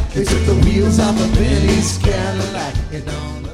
They took the wheels off of Billy's Cadillac. You don't